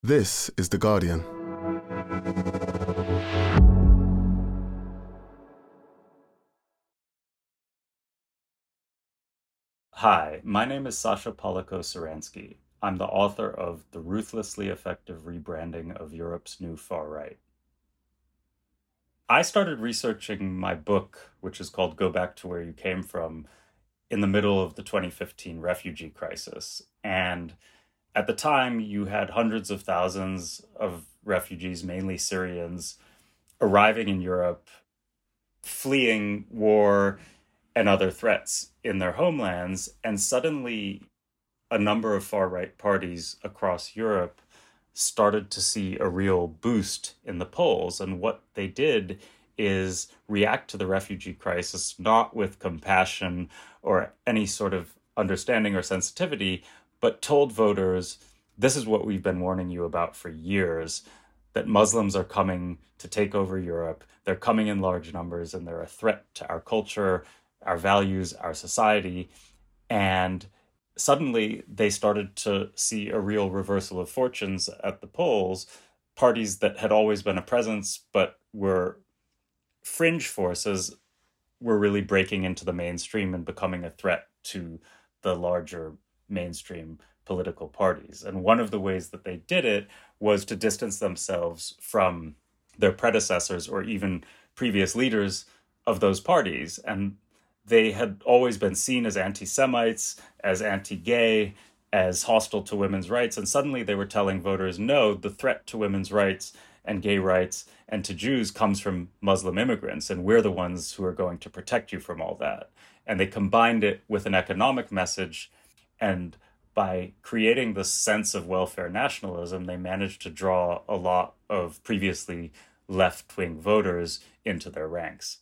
This is The Guardian. Hi, my name is Sasha Polako-Cyranski. I'm the author of The Ruthlessly Effective Rebranding of Europe's New Far Right. I started researching my book, which is called Go Back to Where You Came From, in the middle of the 2015 refugee crisis. And at the time, you had hundreds of thousands of refugees, mainly Syrians, arriving in Europe, fleeing war and other threats in their homelands. And suddenly, a number of far-right parties across Europe started to see a real boost in the polls. And what they did is react to the refugee crisis, not with compassion or any sort of understanding or sensitivity, but told voters, this is what we've been warning you about for years, that Muslims are coming to take over Europe. They're coming in large numbers and they're a threat to our culture, our values, our society. And suddenly they started to see a real reversal of fortunes at the polls. Parties that had always been a presence but were fringe forces were really breaking into the mainstream and becoming a threat to the larger mainstream political parties. And one of the ways that they did it was to distance themselves from their predecessors or even previous leaders of those parties. And they had always been seen as anti-Semites, as anti-gay, as hostile to women's rights. And suddenly they were telling voters, no, the threat to women's rights and gay rights and to Jews comes from Muslim immigrants, and we're the ones who are going to protect you from all that. And they combined it with an economic message, and by creating this sense of welfare nationalism, they managed to draw a lot of previously left-wing voters into their ranks.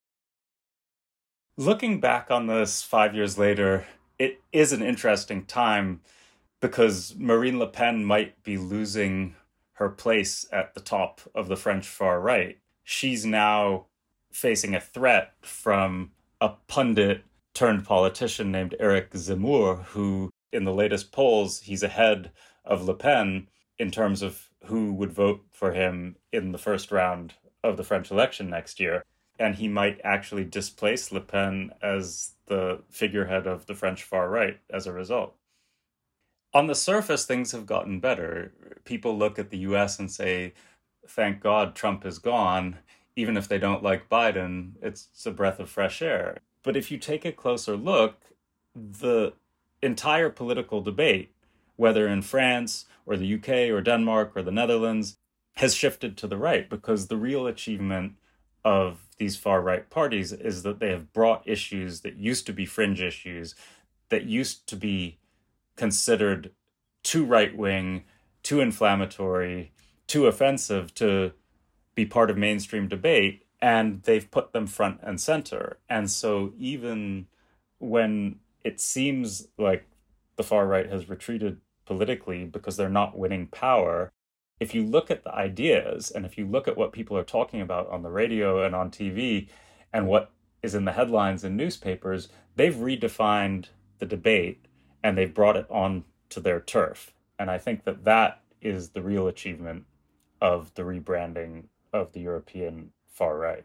Looking back on this 5 years later, it is an interesting time because Marine Le Pen might be losing her place at the top of the French far right. She's now facing a threat from a pundit turned politician named Eric Zemmour, who in the latest polls, he's ahead of Le Pen in terms of who would vote for him in the first round of the French election next year. And he might actually displace Le Pen as the figurehead of the French far right as a result. On the surface, things have gotten better. People look at the US and say, thank God Trump is gone. Even if they don't like Biden, it's a breath of fresh air. But if you take a closer look, the entire political debate, whether in France or the UK or Denmark or the Netherlands, has shifted to the right, because the real achievement of these far-right parties is that they have brought issues that used to be fringe issues, that used to be considered too right-wing, too inflammatory, too offensive to be part of mainstream debate, and they've put them front and center. And so even when it seems like the far right has retreated politically because they're not winning power, if you look at the ideas and if you look at what people are talking about on the radio and on TV and what is in the headlines in newspapers, they've redefined the debate and they've brought it on to their turf. And I think that that is the real achievement of the rebranding of the European far right.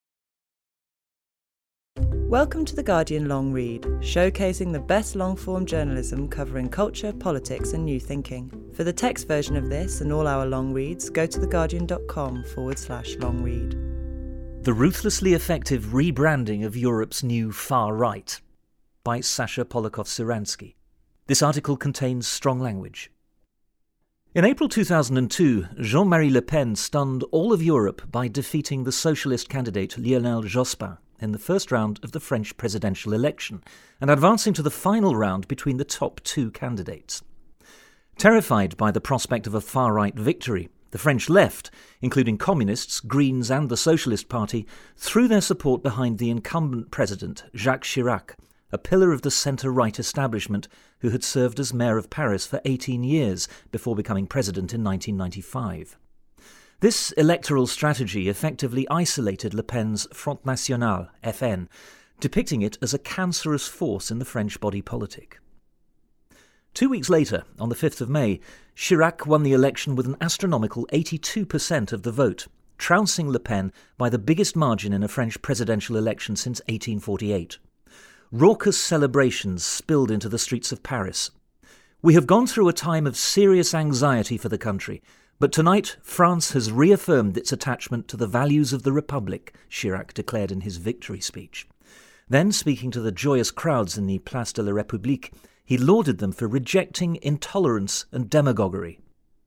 Welcome to The Guardian Long Read, showcasing the best long-form journalism covering culture, politics and new thinking. For the text version of this and all our long reads, go to theguardian.com/long read. The Ruthlessly Effective Rebranding of Europe's New Far Right by Sasha Polako-Cyranski. This article contains strong language. In April 2002, Jean-Marie Le Pen stunned all of Europe by defeating the socialist candidate Lionel Jospin in the first round of the French presidential election and advancing to the final round between the top two candidates. Terrified by the prospect of a far-right victory, the French left, including communists, Greens and the Socialist Party, threw their support behind the incumbent president, Jacques Chirac, a pillar of the centre-right establishment who had served as mayor of Paris for 18 years before becoming president in 1995. This electoral strategy effectively isolated Le Pen's Front National, FN, depicting it as a cancerous force in the French body politic. 2 weeks later, on the 5th of May, Chirac won the election with an astronomical 82% of the vote, trouncing Le Pen by the biggest margin in a French presidential election since 1848. Raucous celebrations spilled into the streets of Paris. "We have gone through a time of serious anxiety for the country, but tonight France has reaffirmed its attachment to the values of the Republic," Chirac declared in his victory speech. Then, speaking to the joyous crowds in the Place de la République, he lauded them for rejecting intolerance and demagoguery.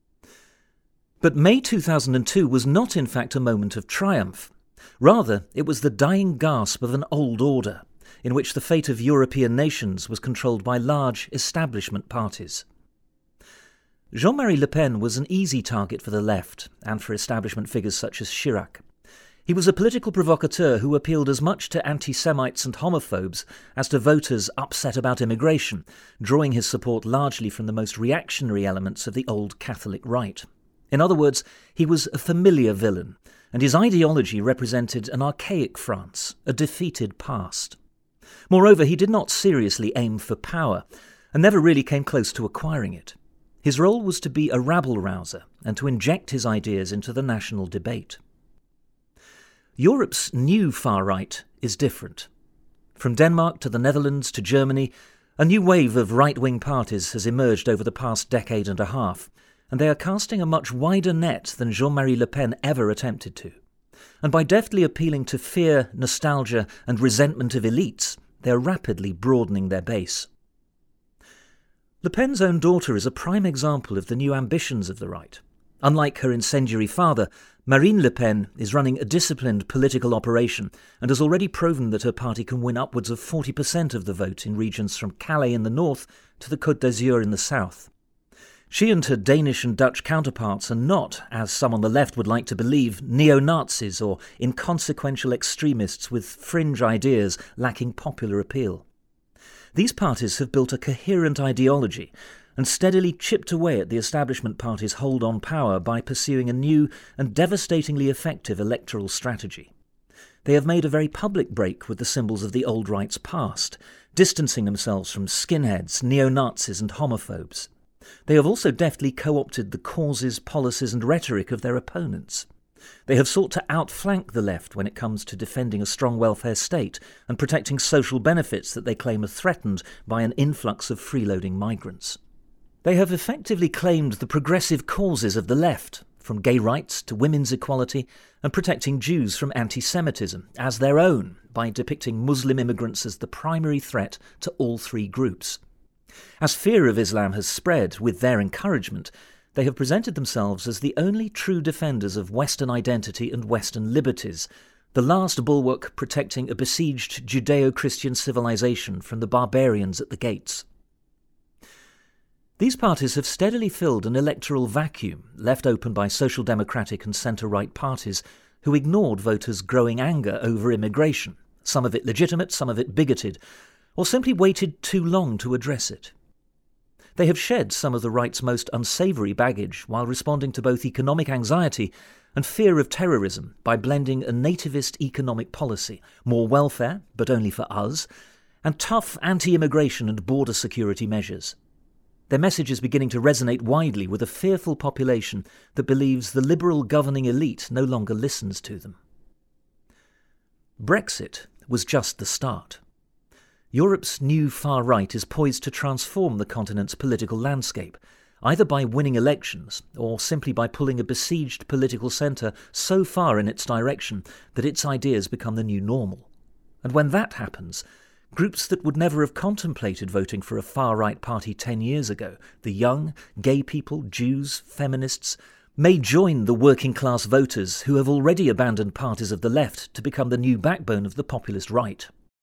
But May 2002 was not in fact a moment of triumph. Rather, it was the dying gasp of an old order, in which the fate of European nations was controlled by large establishment parties. Jean-Marie Le Pen was an easy target for the left and for establishment figures such as Chirac. He was a political provocateur who appealed as much to anti-Semites and homophobes as to voters upset about immigration, drawing his support largely from the most reactionary elements of the old Catholic right. In other words, he was a familiar villain, and his ideology represented an archaic France, a defeated past. Moreover, he did not seriously aim for power, and never really came close to acquiring it. His role was to be a rabble-rouser and to inject his ideas into the national debate. Europe's new far right is different. From Denmark to the Netherlands to Germany, a new wave of right-wing parties has emerged over the past decade and a half, and they are casting a much wider net than Jean-Marie Le Pen ever attempted to. And by deftly appealing to fear, nostalgia and resentment of elites, they are rapidly broadening their base. Le Pen's own daughter is a prime example of the new ambitions of the right. Unlike her incendiary father, Marine Le Pen is running a disciplined political operation and has already proven that her party can win upwards of 40% of the vote in regions from Calais in the north to the Côte d'Azur in the south. She and her Danish and Dutch counterparts are not, as some on the left would like to believe, neo-Nazis or inconsequential extremists with fringe ideas lacking popular appeal. These parties have built a coherent ideology and steadily chipped away at the establishment party's hold on power by pursuing a new and devastatingly effective electoral strategy. They have made a very public break with the symbols of the old right's past, distancing themselves from skinheads, neo-Nazis and homophobes. They have also deftly co-opted the causes, policies and rhetoric of their opponents. They have sought to outflank the left when it comes to defending a strong welfare state and protecting social benefits that they claim are threatened by an influx of freeloading migrants. They have effectively claimed the progressive causes of the left, from gay rights to women's equality and protecting Jews from anti-Semitism, as their own by depicting Muslim immigrants as the primary threat to all three groups. As fear of Islam has spread with their encouragement, they have presented themselves as the only true defenders of Western identity and Western liberties, the last bulwark protecting a besieged Judeo-Christian civilization from the barbarians at the gates. These parties have steadily filled an electoral vacuum left open by social democratic and centre-right parties who ignored voters' growing anger over immigration, some of it legitimate, some of it bigoted, or simply waited too long to address it. They have shed some of the right's most unsavoury baggage while responding to both economic anxiety and fear of terrorism by blending a nativist economic policy, more welfare, but only for us, and tough anti-immigration and border security measures. Their message is beginning to resonate widely with a fearful population that believes the liberal governing elite no longer listens to them. Brexit was just the start. Europe's new far right is poised to transform the continent's political landscape, either by winning elections or simply by pulling a besieged political centre so far in its direction that its ideas become the new normal. And when that happens, groups that would never have contemplated voting for a far-right party 10 years ago, the young, gay people, Jews, feminists, may join the working-class voters who have already abandoned parties of the left to become the new backbone of the populist right.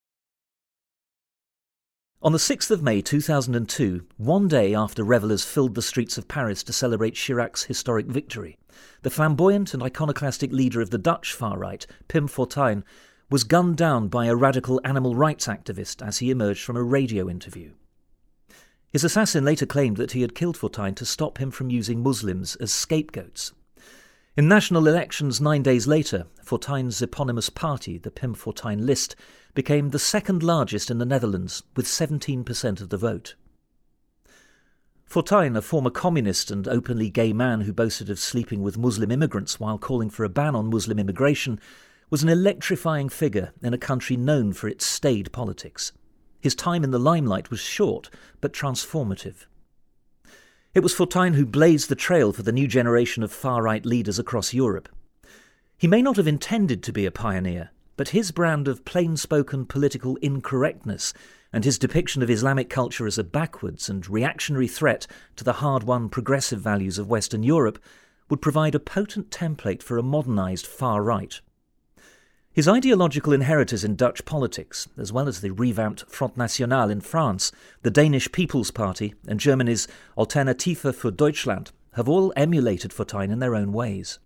On the 6th of May 2002, one day after revellers filled the streets of Paris to celebrate Chirac's historic victory, the flamboyant and iconoclastic leader of the Dutch far-right, Pim Fortuyn, was gunned down by a radical animal rights activist as he emerged from a radio interview. His assassin later claimed that he had killed Fortuyn to stop him from using Muslims as scapegoats. In national elections 9 days later, Fortuyn's eponymous party, the Pim Fortuyn List, became the second largest in the Netherlands with 17% of the vote. Fortuyn, a former communist and openly gay man who boasted of sleeping with Muslim immigrants while calling for a ban on Muslim immigration, was an electrifying figure in a country known for its staid politics. His time in the limelight was short, but transformative. It was Fortuyn who blazed the trail for the new generation of far-right leaders across Europe. He may not have intended to be a pioneer, but his brand of plain-spoken political incorrectness and his depiction of Islamic culture as a backwards and reactionary threat to the hard-won progressive values of Western Europe would provide a potent template for a modernised far-right. His ideological inheritors in Dutch politics, as well as the revamped Front National in France, the Danish People's Party and Germany's Alternative für Deutschland, have all emulated Fortuyn in their own ways.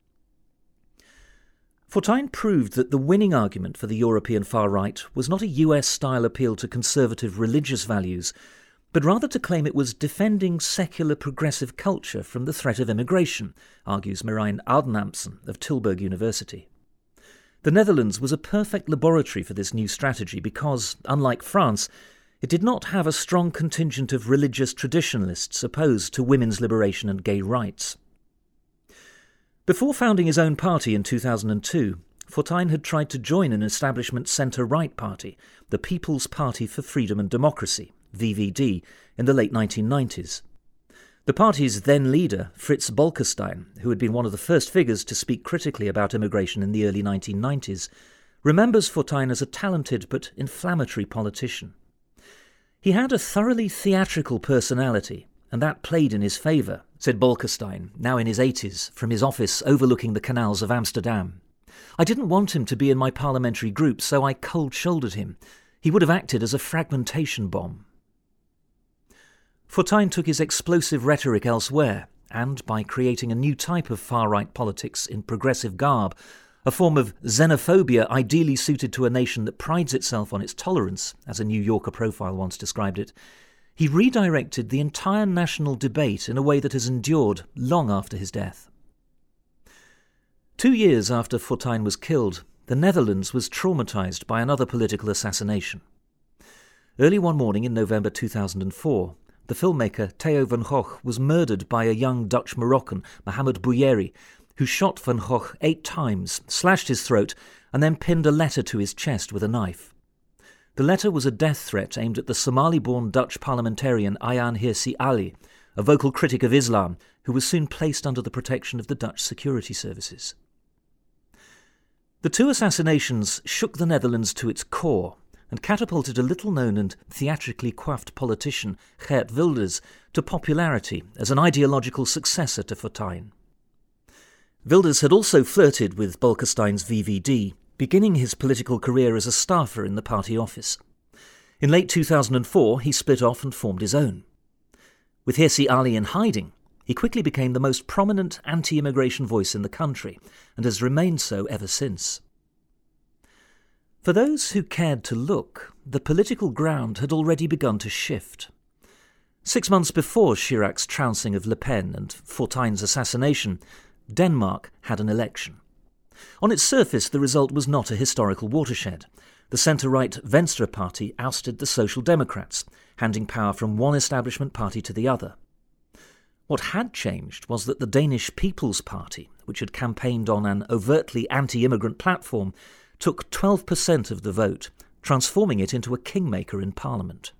Fortuyn proved that the winning argument for the European far right was not a US-style appeal to conservative religious values, but rather to claim it was defending secular progressive culture from the threat of immigration, argues Marijn Oudenampsen of Tilburg University. The Netherlands was a perfect laboratory for this new strategy because, unlike France, it did not have a strong contingent of religious traditionalists opposed to women's liberation and gay rights. Before founding his own party in 2002, Fortuyn had tried to join an establishment centre-right party, the People's Party for Freedom and Democracy, VVD, in the late 1990s. The party's then leader, Frits Bolkestein, who had been one of the first figures to speak critically about immigration in the early 1990s, remembers Fortuyn as a talented but inflammatory politician. He had a thoroughly theatrical personality, and that played in his favour, said Bolkestein, now in his 80s, from his office overlooking the canals of Amsterdam. I didn't want him to be in my parliamentary group, so I cold-shouldered him. He would have acted as a fragmentation bomb. Fortuyn took his explosive rhetoric elsewhere, and by creating a new type of far-right politics in progressive garb, a form of xenophobia ideally suited to a nation that prides itself on its tolerance, as a New Yorker profile once described it, he redirected the entire national debate in a way that has endured long after his death. 2 years after Fortuyn was killed, the Netherlands was traumatised by another political assassination. Early one morning in November 2004, the filmmaker Theo van Gogh was murdered by a young Dutch Moroccan, Mohamed Bouyeri, who shot van Gogh 8 times, slashed his throat, and then pinned a letter to his chest with a knife. The letter was a death threat aimed at the Somali-born Dutch parliamentarian Ayaan Hirsi Ali, a vocal critic of Islam, who was soon placed under the protection of the Dutch security services. The 2 assassinations shook the Netherlands to its core and catapulted a little-known and theatrically coiffed politician, Geert Wilders, to popularity as an ideological successor to Fortuyn. Wilders had also flirted with Bolkestein's VVD, beginning his political career as a staffer in the party office. In late 2004, he split off and formed his own. With Hirsi Ali in hiding, he quickly became the most prominent anti-immigration voice in the country, and has remained so ever since. For those who cared to look, the political ground had already begun to shift. 6 months before Chirac's trouncing of Le Pen and Fortuyn's assassination, Denmark had an election. On its surface, the result was not a historical watershed. The centre-right Venstre party ousted the Social Democrats, handing power from one establishment party to the other. What had changed was that the Danish People's Party, which had campaigned on an overtly anti-immigrant platform, took 12% of the vote, transforming it into a kingmaker in Parliament.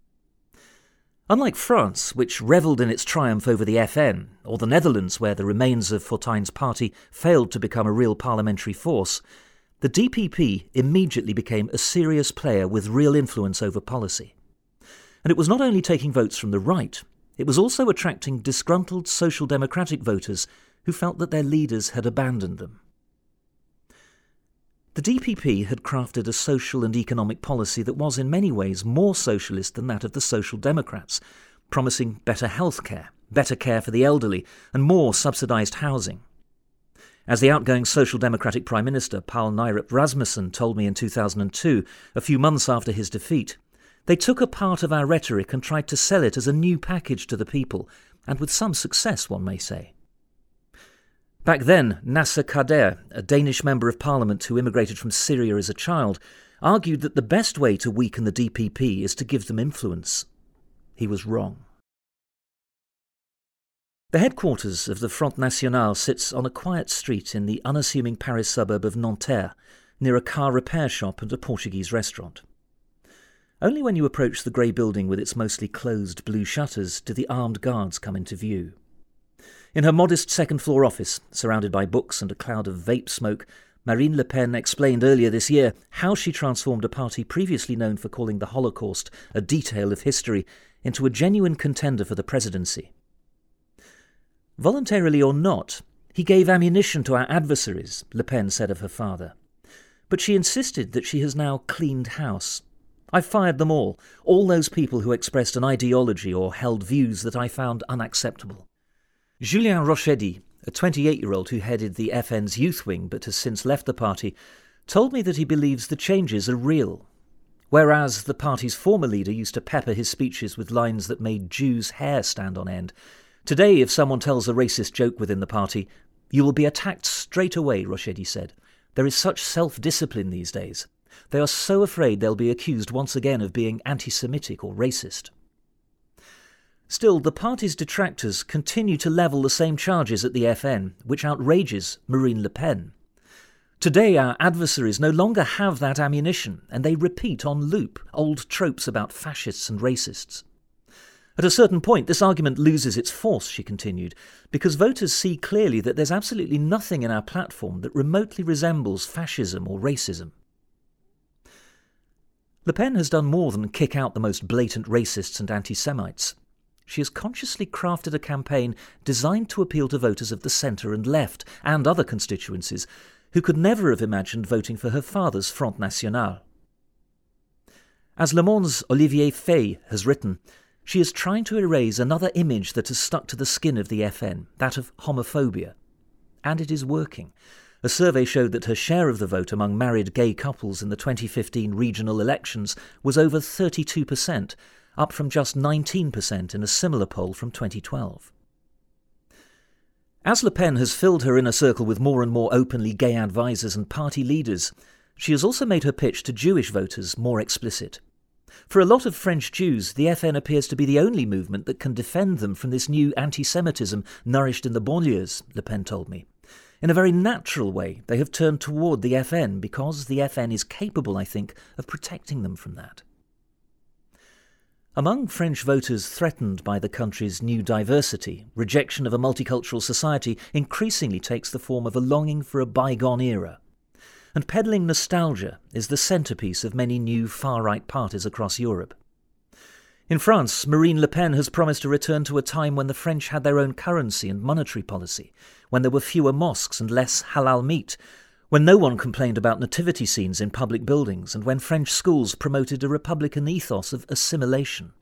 Unlike France, which revelled in its triumph over the FN, or the Netherlands, where the remains of Fortuyn's party failed to become a real parliamentary force, the DPP immediately became a serious player with real influence over policy. And it was not only taking votes from the right, it was also attracting disgruntled social democratic voters who felt that their leaders had abandoned them. The DPP had crafted a social and economic policy that was in many ways more socialist than that of the Social Democrats, promising better health care, better care for the elderly, and more subsidised housing. As the outgoing Social Democratic Prime Minister Poul Nyrup Rasmussen told me in 2002, a few months after his defeat, they took a part of our rhetoric and tried to sell it as a new package to the people, and with some success, one may say. Back then, Nasser Kader, a Danish member of parliament who immigrated from Syria as a child, argued that the best way to weaken the DPP is to give them influence. He was wrong. The headquarters of the Front National sits on a quiet street in the unassuming Paris suburb of Nanterre, near a car repair shop and a Portuguese restaurant. Only when you approach the grey building with its mostly closed blue shutters do the armed guards come into view. In her modest second-floor office, surrounded by books and a cloud of vape smoke, Marine Le Pen explained earlier this year how she transformed a party previously known for calling the Holocaust a detail of history into a genuine contender for the presidency. Voluntarily or not, he gave ammunition to our adversaries, Le Pen said of her father. But she insisted that she has now cleaned house. I fired them all those people who expressed an ideology or held views that I found unacceptable. Julien Rochedy, a 28-year-old who headed the FN's youth wing but has since left the party, told me that he believes the changes are real. Whereas the party's former leader used to pepper his speeches with lines that made Jews' hair stand on end, today if someone tells a racist joke within the party, you will be attacked straight away, Rochedy said. There is such self-discipline these days. They are so afraid they'll be accused once again of being anti-Semitic or racist. Still, the party's detractors continue to level the same charges at the FN, which outrages Marine Le Pen. Today our adversaries no longer have that ammunition, and they repeat on loop old tropes about fascists and racists. At a certain point, this argument loses its force, she continued, because voters see clearly that there's absolutely nothing in our platform that remotely resembles fascism or racism. Le Pen has done more than kick out the most blatant racists and anti-Semites. She has consciously crafted a campaign designed to appeal to voters of the centre and left, and other constituencies, who could never have imagined voting for her father's Front National. As Le Monde's Olivier Fay has written, she is trying to erase another image that has stuck to the skin of the FN, that of homophobia. And it is working. A survey showed that her share of the vote among married gay couples in the 2015 regional elections was over 32%, up from just 19% in a similar poll from 2012. As Le Pen has filled her inner circle with more and more openly gay advisers and party leaders, she has also made her pitch to Jewish voters more explicit. For a lot of French Jews, the FN appears to be the only movement that can defend them from this new anti-Semitism nourished in the banlieues, Le Pen told me. In a very natural way, they have turned toward the FN because the FN is capable, I think, of protecting them from that. Among French voters threatened by the country's new diversity, rejection of a multicultural society increasingly takes the form of a longing for a bygone era. And peddling nostalgia is the centrepiece of many new far-right parties across Europe. In France, Marine Le Pen has promised to return to a time when the French had their own currency and monetary policy, when there were fewer mosques and less halal meat, when no one complained about nativity scenes in public buildings, and when French schools promoted a republican ethos of assimilation.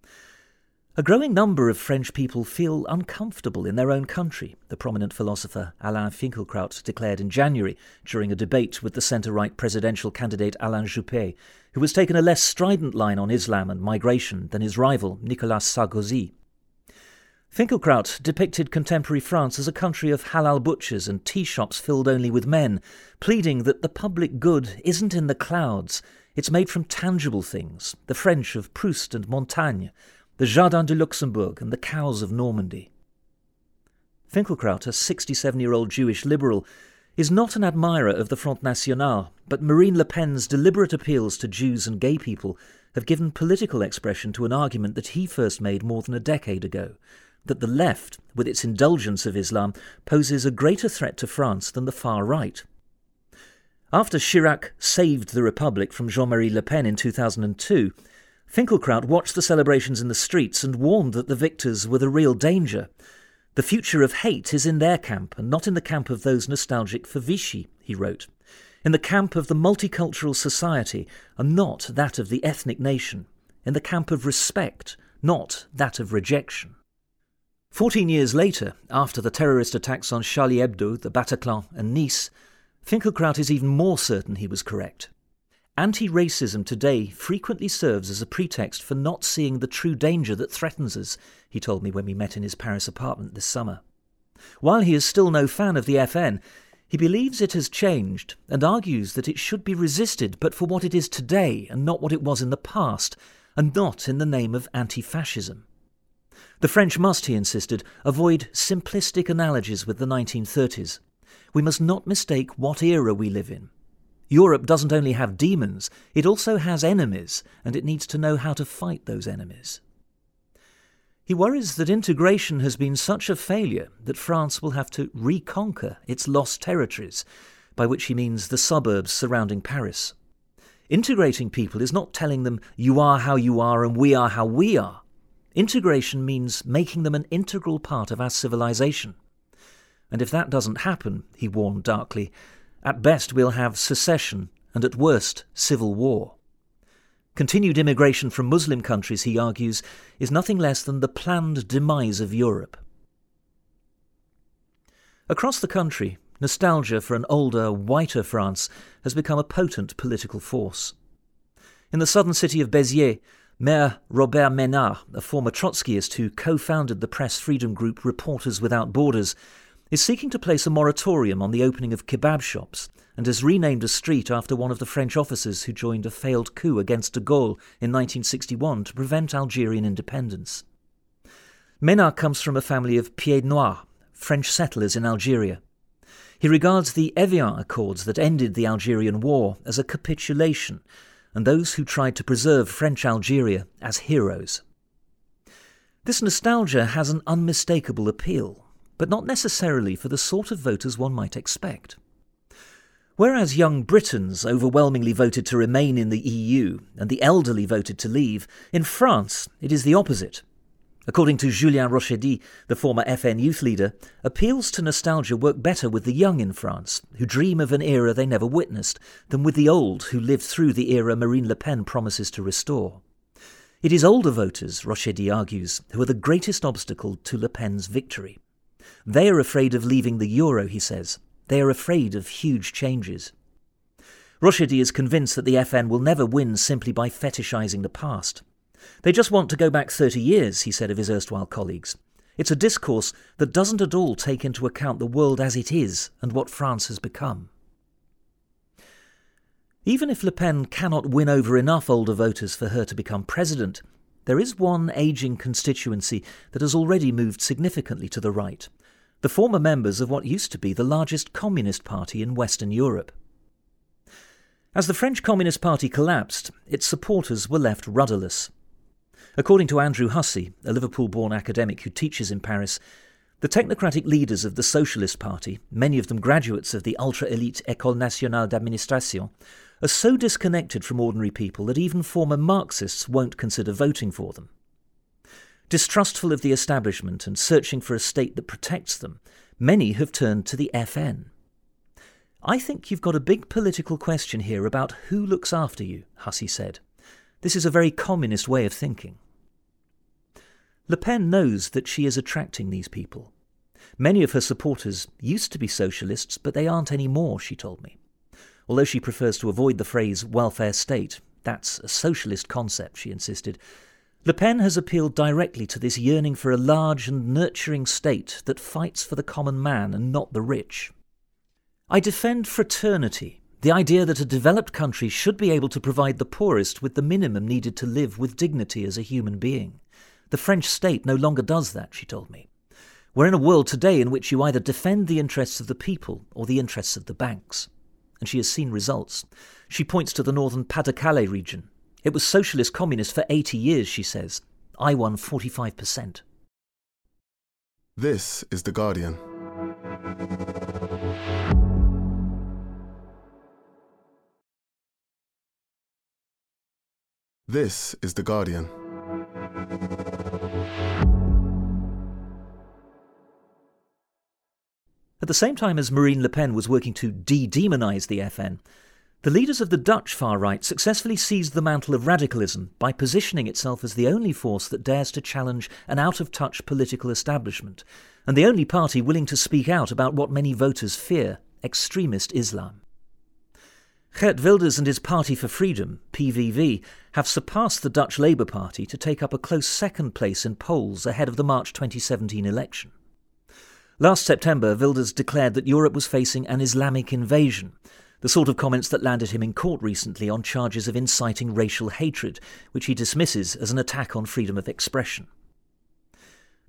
A growing number of French people feel uncomfortable in their own country, the prominent philosopher Alain Finkielkraut declared in January during a debate with the centre-right presidential candidate Alain Juppé, who has taken a less strident line on Islam and migration than his rival Nicolas Sarkozy. Finkielkraut depicted contemporary France as a country of halal butchers and tea shops filled only with men, pleading that the public good isn't in the clouds, it's made from tangible things, the French of Proust and Montaigne, the Jardin de Luxembourg and the cows of Normandy. Finkielkraut, a 67-year-old Jewish liberal, is not an admirer of the Front National, but Marine Le Pen's deliberate appeals to Jews and gay people have given political expression to an argument that he first made more than a decade ago, that the left, with its indulgence of Islam, poses a greater threat to France than the far right. After Chirac saved the Republic from Jean-Marie Le Pen in 2002, Finkielkraut watched the celebrations in the streets and warned that the victors were the real danger. The future of hate is in their camp, and not in the camp of those nostalgic for Vichy, he wrote. In the camp of the multicultural society, and not that of the ethnic nation. In the camp of respect, not that of rejection. 14 years later, after the terrorist attacks on Charlie Hebdo, the Bataclan and Nice, Finkielkraut is even more certain he was correct. Anti-racism today frequently serves as a pretext for not seeing the true danger that threatens us, he told me when we met in his Paris apartment this summer. While he is still no fan of the FN, he believes it has changed and argues that it should be resisted but for what it is today and not what it was in the past, and not in the name of anti-fascism. The French must, he insisted, avoid simplistic analogies with the 1930s. We must not mistake what era we live in. Europe doesn't only have demons, it also has enemies, and it needs to know how to fight those enemies. He worries that integration has been such a failure that France will have to reconquer its lost territories, by which he means the suburbs surrounding Paris. Integrating people is not telling them you are how you are and we are how we are. Integration means making them an integral part of our civilization. And if that doesn't happen, he warned darkly, at best we'll have secession and at worst civil war. Continued immigration from Muslim countries, he argues, is nothing less than the planned demise of Europe. Across the country, nostalgia for an older, whiter France has become a potent political force. In the southern city of Béziers, Mayor Robert Ménard, a former Trotskyist who co-founded the press freedom group Reporters Without Borders, is seeking to place a moratorium on the opening of kebab shops and has renamed a street after one of the French officers who joined a failed coup against de Gaulle in 1961 to prevent Algerian independence. Ménard comes from a family of Pieds Noirs, French settlers in Algeria. He regards the Evian Accords that ended the Algerian War as a capitulation, and those who tried to preserve French Algeria as heroes. This nostalgia has an unmistakable appeal, but not necessarily for the sort of voters one might expect. Whereas young Britons overwhelmingly voted to remain in the EU and the elderly voted to leave, in France it is the opposite. According to Julien Rochedy, the former FN youth leader, appeals to nostalgia work better with the young in France, who dream of an era they never witnessed, than with the old who lived through the era Marine Le Pen promises to restore. It is older voters, Rochedy argues, who are the greatest obstacle to Le Pen's victory. They are afraid of leaving the euro, he says. They are afraid of huge changes. Rochedy is convinced that the FN will never win simply by fetishising the past. They just want to go back 30 years, he said of his erstwhile colleagues. It's a discourse that doesn't at all take into account the world as it is and what France has become. Even if Le Pen cannot win over enough older voters for her to become president, there is one ageing constituency that has already moved significantly to the right, the former members of what used to be the largest communist party in Western Europe. As the French Communist Party collapsed, its supporters were left rudderless. According to Andrew Hussey, a Liverpool-born academic who teaches in Paris, the technocratic leaders of the Socialist Party, many of them graduates of the ultra-elite École Nationale d'Administration, are so disconnected from ordinary people that even former Marxists won't consider voting for them. Distrustful of the establishment and searching for a state that protects them, many have turned to the FN. I think you've got a big political question here about who looks after you, Hussey said. This is a very communist way of thinking. Le Pen knows that she is attracting these people. Many of her supporters used to be socialists, but they aren't anymore, she told me. Although she prefers to avoid the phrase welfare state, that's a socialist concept, she insisted. Le Pen has appealed directly to this yearning for a large and nurturing state that fights for the common man and not the rich. I defend fraternity, the idea that a developed country should be able to provide the poorest with the minimum needed to live with dignity as a human being. The French state no longer does that, she told me. We're in a world today in which you either defend the interests of the people or the interests of the banks. And she has seen results. She points to the northern Pas-de-Calais region. It was socialist-communist for 80 years, she says. I won 45%. This is The Guardian. This is The Guardian. At the same time as Marine Le Pen was working to de-demonise the FN, the leaders of the Dutch far right successfully seized the mantle of radicalism by positioning itself as the only force that dares to challenge an out-of-touch political establishment, and the only party willing to speak out about what many voters fear, extremist Islam. Geert Wilders and his Party for Freedom, PVV, have surpassed the Dutch Labour Party to take up a close second place in polls ahead of the March 2017 election. Last September, Wilders declared that Europe was facing an Islamic invasion, the sort of comments that landed him in court recently on charges of inciting racial hatred, which he dismisses as an attack on freedom of expression.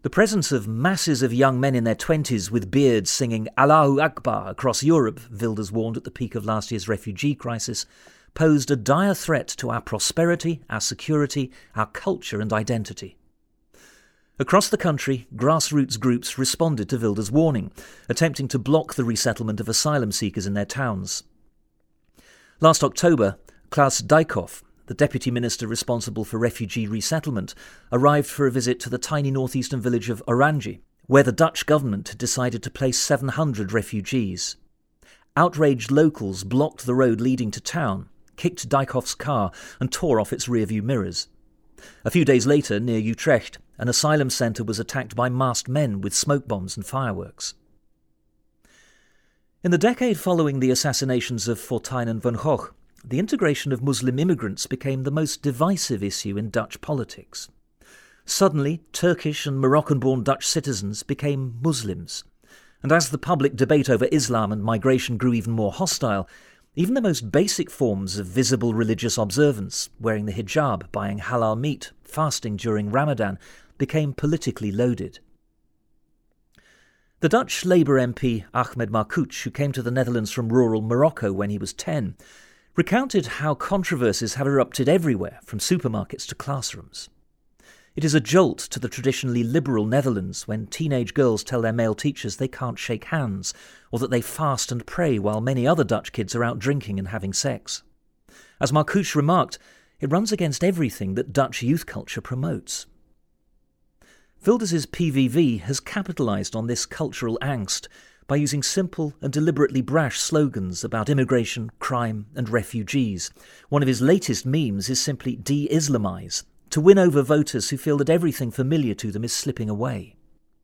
The presence of masses of young men in their 20s with beards singing Allahu Akbar across Europe, Wilders warned at the peak of last year's refugee crisis, posed a dire threat to our prosperity, our security, our culture and identity. Across the country, grassroots groups responded to Wilders' warning, attempting to block the resettlement of asylum seekers in their towns. Last October, Klaus Dijkhoff, the deputy minister responsible for refugee resettlement, arrived for a visit to the tiny northeastern village of Oranje, where the Dutch government had decided to place 700 refugees. Outraged locals blocked the road leading to town, kicked Dijkhoff's car and tore off its rearview mirrors. A few days later, near Utrecht, an asylum centre was attacked by masked men with smoke bombs and fireworks. In the decade following the assassinations of Fortuyn and Van Gogh, the integration of Muslim immigrants became the most divisive issue in Dutch politics. Suddenly, Turkish and Moroccan-born Dutch citizens became Muslims, and as the public debate over Islam and migration grew even more hostile, even the most basic forms of visible religious observance, wearing the hijab, buying halal meat, fasting during Ramadan, became politically loaded. The Dutch Labour MP Ahmed Marcouch, who came to the Netherlands from rural Morocco when he was 10, recounted how controversies have erupted everywhere, from supermarkets to classrooms. It is a jolt to the traditionally liberal Netherlands when teenage girls tell their male teachers they can't shake hands, or that they fast and pray while many other Dutch kids are out drinking and having sex. As Marcouch remarked, it runs against everything that Dutch youth culture promotes. Wilders' PVV has capitalised on this cultural angst by using simple and deliberately brash slogans about immigration, crime and refugees. One of his latest memes is simply de-Islamise, to win over voters who feel that everything familiar to them is slipping away.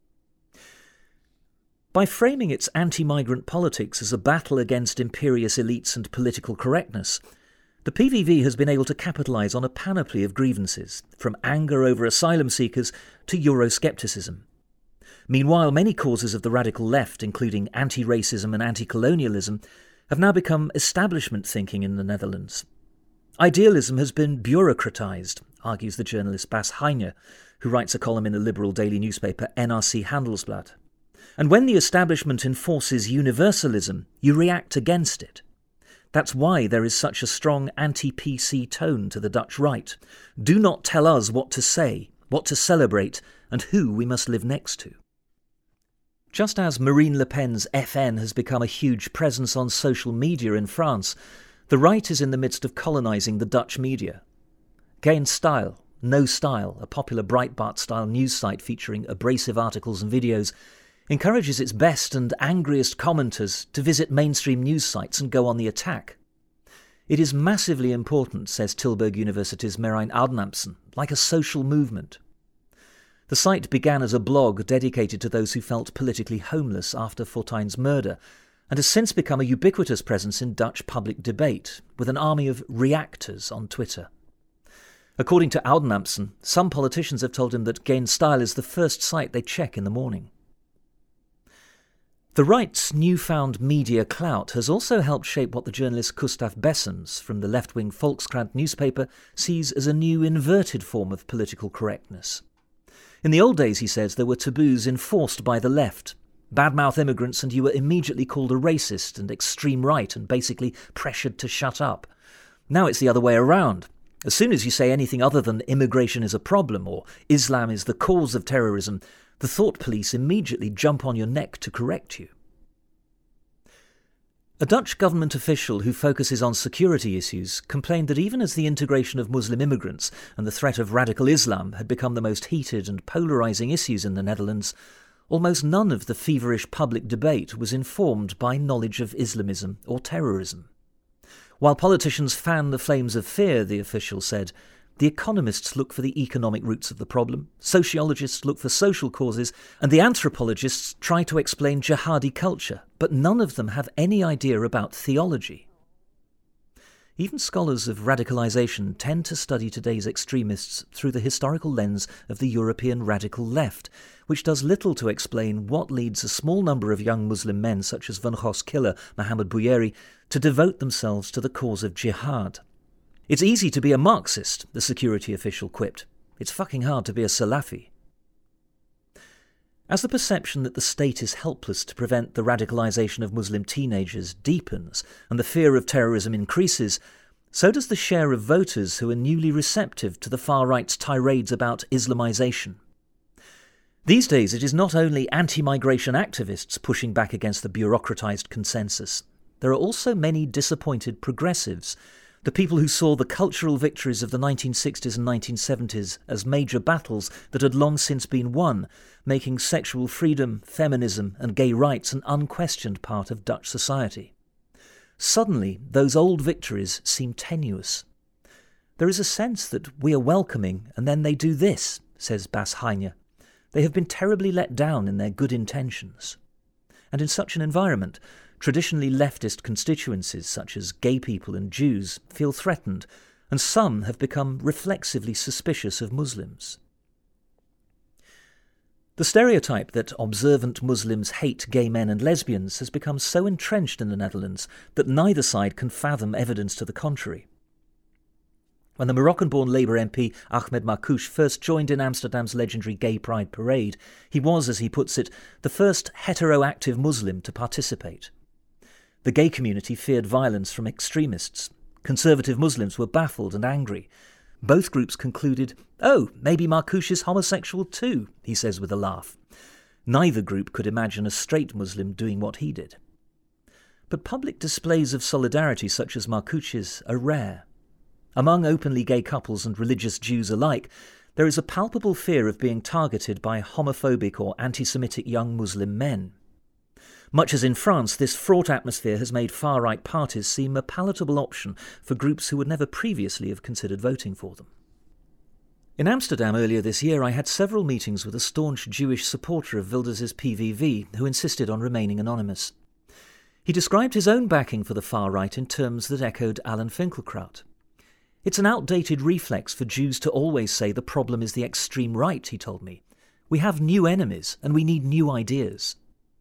By framing its anti-migrant politics as a battle against imperious elites and political correctness, the PVV has been able to capitalise on a panoply of grievances, from anger over asylum seekers to Euroscepticism. Meanwhile, many causes of the radical left, including anti-racism and anti-colonialism, have now become establishment thinking in the Netherlands. Idealism has been bureaucratised, argues the journalist Bas Heijnen, who writes a column in the liberal daily newspaper NRC Handelsblad. And when the establishment enforces universalism, you react against it. That's why there is such a strong anti-PC tone to the Dutch right. Do not tell us what to say, what to celebrate, and who we must live next to. Just as Marine Le Pen's FN has become a huge presence on social media in France, the right is in the midst of colonising the Dutch media. Geen Stijl, No Style, a popular Breitbart-style news site featuring abrasive articles and videos, encourages its best and angriest commenters to visit mainstream news sites and go on the attack. It is massively important, says Tilburg University's Marijn Adnamsen, like a social movement. The site began as a blog dedicated to those who felt politically homeless after Fortuyn's murder, and has since become a ubiquitous presence in Dutch public debate, with an army of reactors on Twitter. According to Adnamsen, some politicians have told him that Geen Stijl is the first site they check in the morning. The right's newfound media clout has also helped shape what the journalist Gustav Bessems from the left-wing Volkskrant newspaper sees as a new inverted form of political correctness. In the old days, he says, there were taboos enforced by the left. Badmouth immigrants and you were immediately called a racist and extreme right and basically pressured to shut up. Now it's the other way around. As soon as you say anything other than immigration is a problem or Islam is the cause of terrorism, the thought police immediately jump on your neck to correct you. A Dutch government official who focuses on security issues complained that even as the integration of Muslim immigrants and the threat of radical Islam had become the most heated and polarising issues in the Netherlands, almost none of the feverish public debate was informed by knowledge of Islamism or terrorism. While politicians fan the flames of fear, the official said, the economists look for the economic roots of the problem, sociologists look for social causes, and the anthropologists try to explain jihadi culture, but none of them have any idea about theology. Even scholars of radicalisation tend to study today's extremists through the historical lens of the European radical left, which does little to explain what leads a small number of young Muslim men such as Van Gogh's killer, Mohammed Bouyeri, to devote themselves to the cause of jihad. It's easy to be a Marxist, the security official quipped. It's fucking hard to be a Salafi. As the perception that the state is helpless to prevent the radicalisation of Muslim teenagers deepens and the fear of terrorism increases, so does the share of voters who are newly receptive to the far-right's tirades about Islamisation. These days it is not only anti-migration activists pushing back against the bureaucratised consensus. There are also many disappointed progressives, the people who saw the cultural victories of the 1960s and 1970s as major battles that had long since been won, making sexual freedom, feminism and gay rights an unquestioned part of Dutch society. Suddenly, those old victories seem tenuous. There is a sense that we are welcoming and then they do this, says Bas Heijnen. They have been terribly let down in their good intentions. And in such an environment, traditionally leftist constituencies such as gay people and Jews feel threatened, and some have become reflexively suspicious of Muslims. The stereotype that observant Muslims hate gay men and lesbians has become so entrenched in the Netherlands that neither side can fathom evidence to the contrary. When the Moroccan-born Labour MP Ahmed Marcouch first joined in Amsterdam's legendary Gay Pride parade, he was, as he puts it, the first heteroactive Muslim to participate. The gay community feared violence from extremists. Conservative Muslims were baffled and angry. Both groups concluded, "Oh, maybe Marcouch is homosexual too," he says with a laugh. Neither group could imagine a straight Muslim doing what he did. But public displays of solidarity such as Marcouch's are rare. Among openly gay couples and religious Jews alike, there is a palpable fear of being targeted by homophobic or anti-Semitic young Muslim men. Much as in France, this fraught atmosphere has made far-right parties seem a palatable option for groups who would never previously have considered voting for them. In Amsterdam earlier this year, I had several meetings with a staunch Jewish supporter of Wilders' PVV who insisted on remaining anonymous. He described his own backing for the far-right in terms that echoed Alan Finkielkraut. "It's an outdated reflex for Jews to always say the problem is the extreme right," he told me. "We have new enemies and we need new ideas."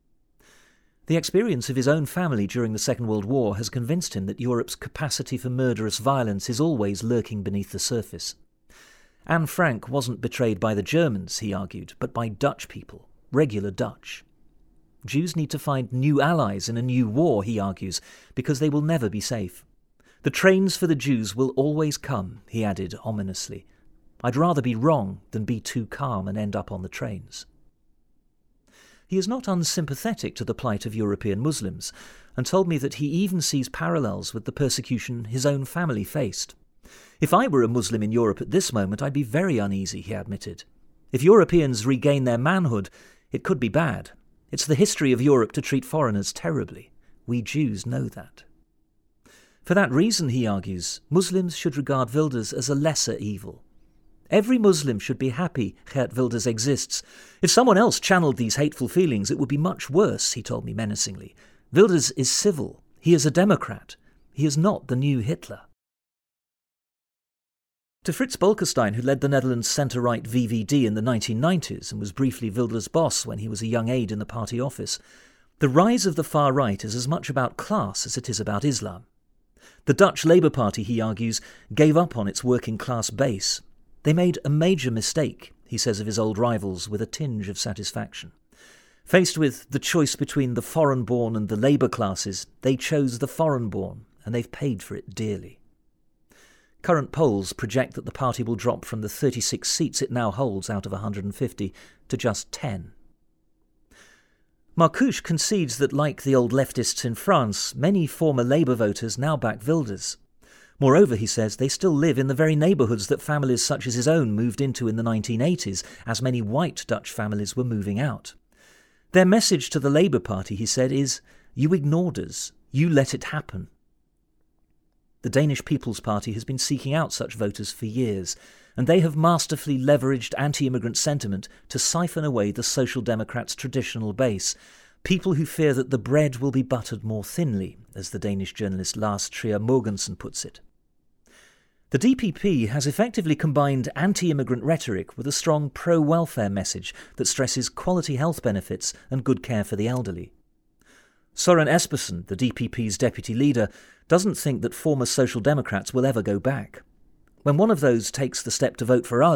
The experience of his own family during the Second World War has convinced him that Europe's capacity for murderous violence is always lurking beneath the surface. Anne Frank wasn't betrayed by the Germans, he argued, but by Dutch people, regular Dutch. Jews need to find new allies in a new war, he argues, because they will never be safe. "The trains for the Jews will always come," he added ominously. "I'd rather be wrong than be too calm and end up on the trains." He is not unsympathetic to the plight of European Muslims, and told me that he even sees parallels with the persecution his own family faced. "If I were a Muslim in Europe at this moment, I'd be very uneasy," he admitted. "If Europeans regain their manhood, it could be bad. It's the history of Europe to treat foreigners terribly. We Jews know that." For that reason, he argues, Muslims should regard Wilders as a lesser evil. "Every Muslim should be happy Geert Wilders exists. If someone else channeled these hateful feelings, it would be much worse," he told me menacingly. "Wilders is civil. He is a Democrat. He is not the new Hitler." To Frits Bolkestein, who led the Netherlands centre-right VVD in the 1990s and was briefly Wilders' boss when he was a young aide in the party office, the rise of the far right is as much about class as it is about Islam. The Dutch Labour Party, he argues, gave up on its working-class base. They made a major mistake, he says of his old rivals with a tinge of satisfaction. Faced with the choice between the foreign-born and the labour classes, they chose the foreign-born, and they've paid for it dearly. Current polls project that the party will drop from the 36 seats it now holds out of 150 to just 10. Marcouch concedes that, like the old leftists in France, many former Labour voters now back Wilders. Moreover, he says, they still live in the very neighbourhoods that families such as his own moved into in the 1980s, as many white Dutch families were moving out. Their message to the Labour Party, he said, is, "You ignored us. You let it happen." The Danish People's Party has been seeking out such voters for years, and they have masterfully leveraged anti-immigrant sentiment to siphon away the Social Democrats' traditional base, people who fear that the bread will be buttered more thinly, as the Danish journalist Lars Trier Mogensen puts it. The DPP has effectively combined anti-immigrant rhetoric with a strong pro-welfare message that stresses quality health benefits and good care for the elderly. Søren Espersen, the DPP's deputy leader, doesn't think that former Social Democrats will ever go back. When one of those takes the step to vote for us,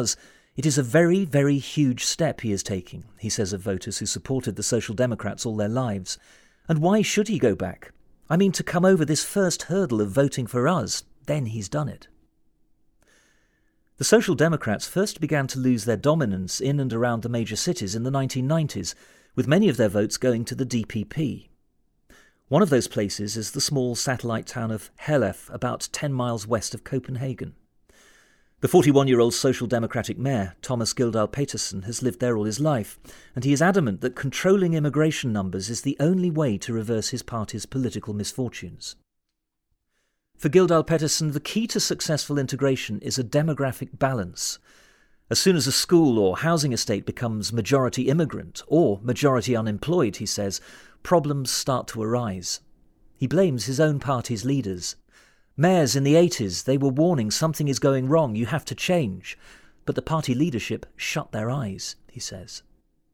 It is a very, very huge step he is taking, he says of voters who supported the Social Democrats all their lives. And why should he go back? I mean, to come over this first hurdle of voting for us, then he's done it. The Social Democrats first began to lose their dominance in and around the major cities in the 1990s, with many of their votes going to the DPP. One of those places is the small satellite town of Herlev, about 10 miles west of Copenhagen. The 41-year-old Social Democratic mayor, Thomas Gildahl Petersen, has lived there all his life, and he is adamant that controlling immigration numbers is the only way to reverse his party's political misfortunes. For Gildahl Petersen, the key to successful integration is a demographic balance. As soon as a school or housing estate becomes majority immigrant or majority unemployed, he says, problems start to arise. He blames his own party's leaders. Mayors in the 80s, they were warning something is going wrong, you have to change. But the party leadership shut their eyes, he says.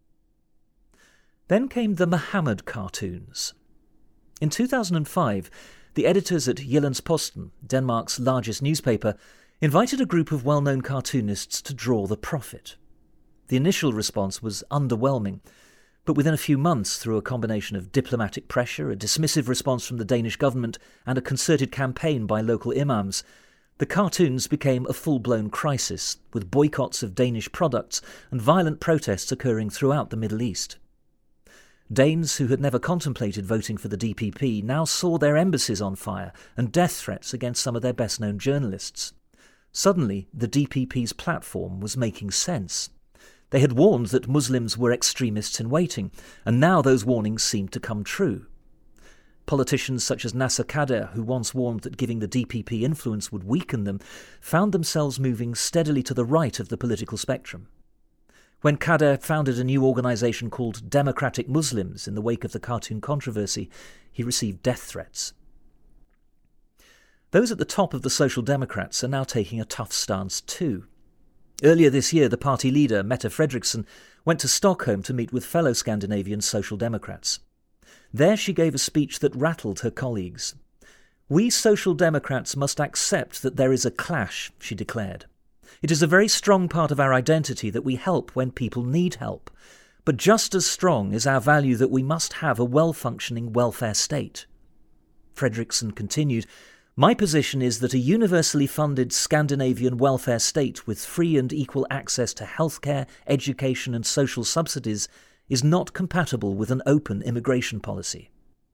Then came the Muhammad cartoons. In 2005, the editors at Jyllands-Posten, Denmark's largest newspaper, invited a group of well-known cartoonists to draw the prophet. The initial response was underwhelming, but within a few months, through a combination of diplomatic pressure, a dismissive response from the Danish government, and a concerted campaign by local imams, the cartoons became a full-blown crisis, with boycotts of Danish products and violent protests occurring throughout the Middle East. Danes who had never contemplated voting for the DPP now saw their embassies on fire and death threats against some of their best-known journalists. Suddenly, the DPP's platform was making sense. They had warned that Muslims were extremists in waiting, and now those warnings seemed to come true. Politicians such as Nasser Kader, who once warned that giving the DPP influence would weaken them, found themselves moving steadily to the right of the political spectrum. When Kader founded a new organisation called Democratic Muslims in the wake of the cartoon controversy, he received death threats. Those at the top of the Social Democrats are now taking a tough stance too. Earlier this year, the party leader, Mette Frederiksen, went to Stockholm to meet with fellow Scandinavian Social Democrats. There she gave a speech that rattled her colleagues. "We Social Democrats must accept that there is a clash," she declared. "It is a very strong part of our identity that we help when people need help. But just as strong is our value that we must have a well-functioning welfare state." Frederiksen continued, "My position is that a universally funded Scandinavian welfare state with free and equal access to healthcare, education and social subsidies is not compatible with an open immigration policy."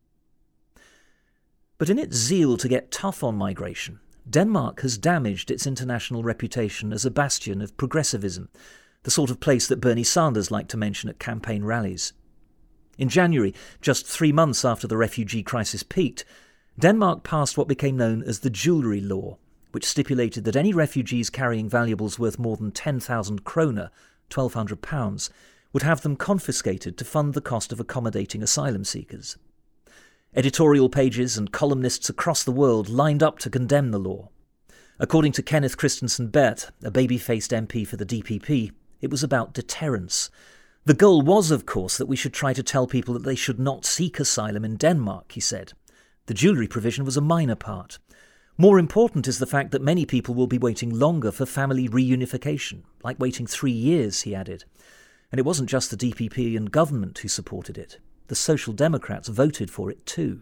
But in its zeal to get tough on migration, Denmark has damaged its international reputation as a bastion of progressivism, the sort of place that Bernie Sanders liked to mention at campaign rallies. In January, just 3 months after the refugee crisis peaked, Denmark passed what became known as the Jewellery Law, which stipulated that any refugees carrying valuables worth more than 10,000 kroner, £1,200, would have them confiscated to fund the cost of accommodating asylum seekers. Editorial pages and columnists across the world lined up to condemn the law. According to Kenneth Christensen Berth, a baby-faced MP for the DPP, it was about deterrence. The goal was, of course, that we should try to tell people that they should not seek asylum in Denmark, he said. The jewellery provision was a minor part. More important is the fact that many people will be waiting longer for family reunification, like waiting 3 years, he added. And it wasn't just the DPP and government who supported it. The Social Democrats voted for it too.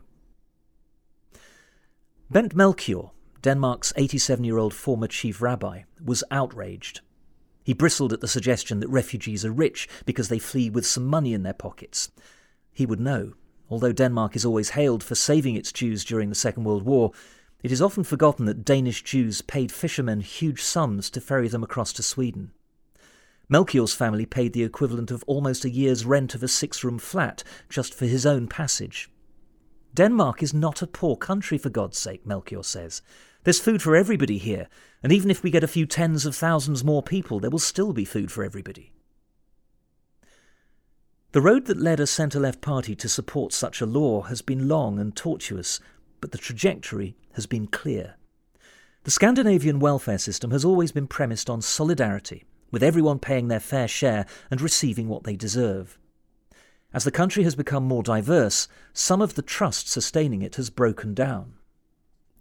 Bent Melchior, Denmark's 87-year-old former chief rabbi, was outraged. He bristled at the suggestion that refugees are rich because they flee with some money in their pockets. He would know. Although Denmark is always hailed for saving its Jews during the Second World War, it is often forgotten that Danish Jews paid fishermen huge sums to ferry them across to Sweden. Melchior's family paid the equivalent of almost a year's rent of a 6-room flat just for his own passage. Denmark is not a poor country, for God's sake, Melchior says. There's food for everybody here, and even if we get a few tens of thousands more people, there will still be food for everybody. The road that led a centre-left party to support such a law has been long and tortuous, but the trajectory has been clear. The Scandinavian welfare system has always been premised on solidarity, with everyone paying their fair share and receiving what they deserve. As the country has become more diverse, some of the trust sustaining it has broken down.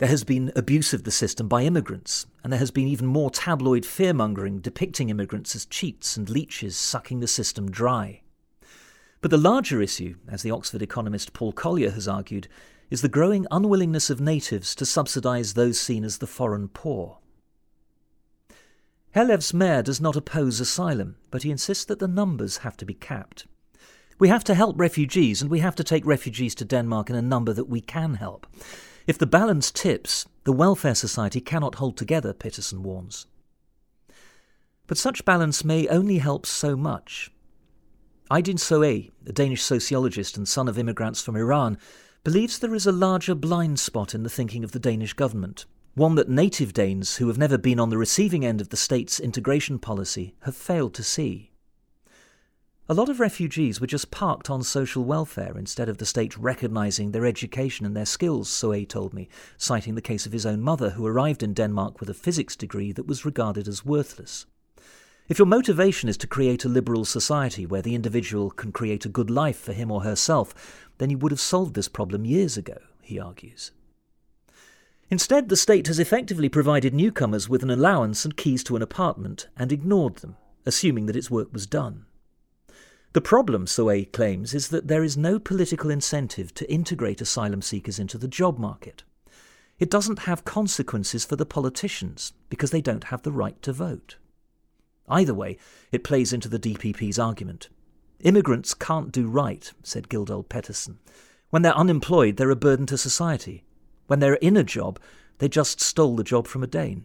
There has been abuse of the system by immigrants, and there has been even more tabloid fear-mongering depicting immigrants as cheats and leeches sucking the system dry. But the larger issue, as the Oxford economist Paul Collier has argued, is the growing unwillingness of natives to subsidise those seen as the foreign poor. Herlev's mayor does not oppose asylum, but he insists that the numbers have to be capped. We have to help refugees, and we have to take refugees to Denmark in a number that we can help. If the balance tips, the welfare society cannot hold together, Peterson warns. But such balance may only help so much. Aydin Soe, a Danish sociologist and son of immigrants from Iran, believes there is a larger blind spot in the thinking of the Danish government, one that native Danes who have never been on the receiving end of the state's integration policy have failed to see. A lot of refugees were just parked on social welfare instead of the state recognising their education and their skills, Soe told me, citing the case of his own mother who arrived in Denmark with a physics degree that was regarded as worthless. If your motivation is to create a liberal society where the individual can create a good life for him or herself, then you would have solved this problem years ago, he argues. Instead, the state has effectively provided newcomers with an allowance and keys to an apartment and ignored them, assuming that its work was done. The problem, Soe claims, is that there is no political incentive to integrate asylum seekers into the job market. It doesn't have consequences for the politicians because they don't have the right to vote. Either way, it plays into the DPP's argument. Immigrants can't do right, said Gildold Pettersson. When they're unemployed, they're a burden to society. When they're in a job, they just stole the job from a Dane.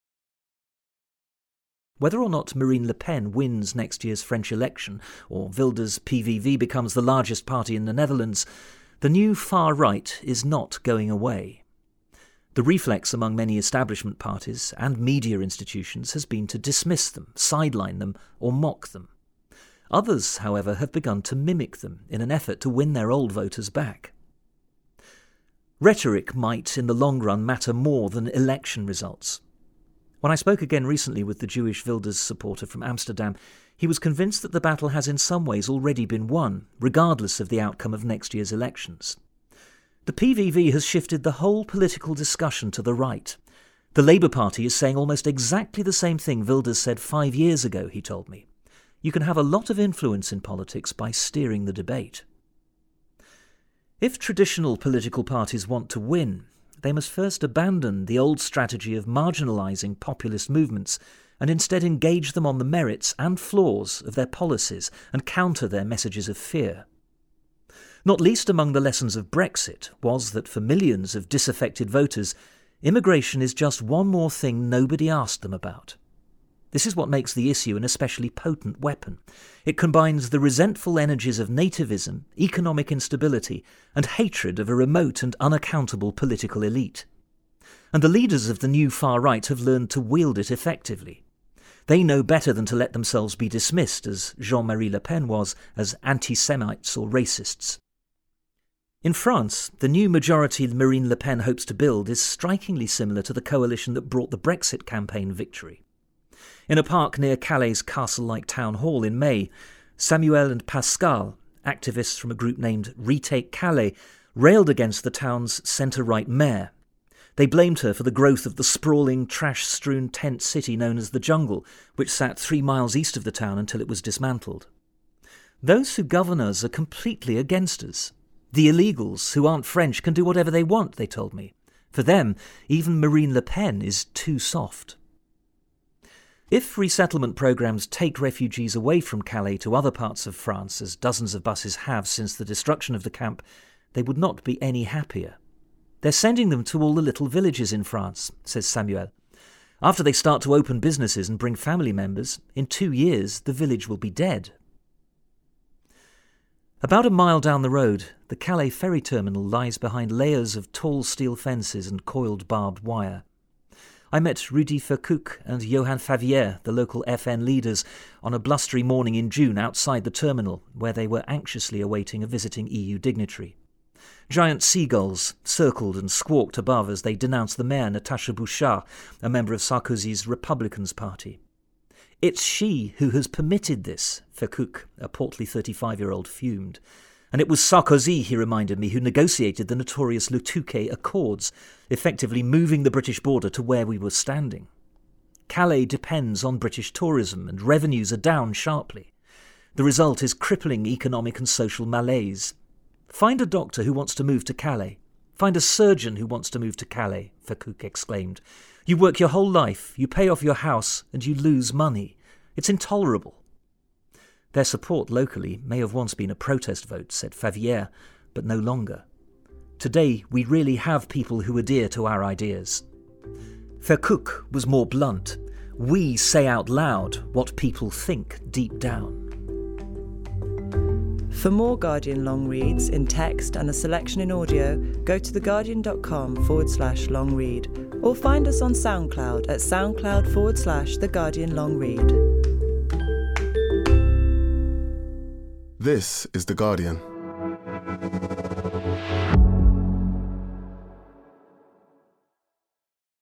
Whether or not Marine Le Pen wins next year's French election, or Wilders' PVV becomes the largest party in the Netherlands, the new far right is not going away. The reflex among many establishment parties and media institutions has been to dismiss them, sideline them, or mock them. Others, however, have begun to mimic them in an effort to win their old voters back. Rhetoric might, in the long run, matter more than election results. When I spoke again recently with the Jewish Wilders supporter from Amsterdam, he was convinced that the battle has in some ways already been won, regardless of the outcome of next year's elections. The PVV has shifted the whole political discussion to the right. The Labour Party is saying almost exactly the same thing Wilders said 5 years ago, he told me. You can have a lot of influence in politics by steering the debate. If traditional political parties want to win, they must first abandon the old strategy of marginalising populist movements and instead engage them on the merits and flaws of their policies and counter their messages of fear. Not least among the lessons of Brexit was that for millions of disaffected voters, immigration is just one more thing nobody asked them about. This is what makes the issue an especially potent weapon. It combines the resentful energies of nativism, economic instability, and hatred of a remote and unaccountable political elite. And the leaders of the new far right have learned to wield it effectively. They know better than to let themselves be dismissed, as Jean-Marie Le Pen was, as anti-Semites or racists. In France, the new majority Marine Le Pen hopes to build is strikingly similar to the coalition that brought the Brexit campaign victory. In a park near Calais' castle-like town hall in May, Samuel and Pascal, activists from a group named Retake Calais, railed against the town's centre-right mayor. They blamed her for the growth of the sprawling, trash-strewn tent city known as the Jungle, which sat 3 miles east of the town until it was dismantled. Those who govern us are completely against us. The illegals, who aren't French, can do whatever they want, they told me. For them, even Marine Le Pen is too soft. If resettlement programmes take refugees away from Calais to other parts of France, as dozens of buses have since the destruction of the camp, they would not be any happier. They're sending them to all the little villages in France, says Samuel. After they start to open businesses and bring family members, in 2 years the village will be dead. About a mile down the road, the Calais ferry terminal lies behind layers of tall steel fences and coiled barbed wire. I met Rudy Verkoek and Johan Favier, the local FN leaders, on a blustery morning in June outside the terminal, where they were anxiously awaiting a visiting EU dignitary. Giant seagulls circled and squawked above as they denounced the mayor, Natasha Bouchard, a member of Sarkozy's Republicans Party. It's she who has permitted this, Verkoek, a portly 35-year-old, fumed. And it was Sarkozy, he reminded me, who negotiated the notorious Le Touquet Accords, effectively moving the British border to where we were standing. Calais depends on British tourism, and revenues are down sharply. The result is crippling economic and social malaise. Find a doctor who wants to move to Calais. Find a surgeon who wants to move to Calais, Verkoek exclaimed. You work your whole life, you pay off your house, and you lose money. It's intolerable. Their support locally may have once been a protest vote, said Favier, but no longer. Today, we really have people who adhere to our ideas. Verkoek was more blunt. We say out loud what people think deep down. For more Guardian long reads in text and a selection in audio, go to theguardian.com/long read or find us on SoundCloud at soundcloud/The Guardian Long Read. This is The Guardian.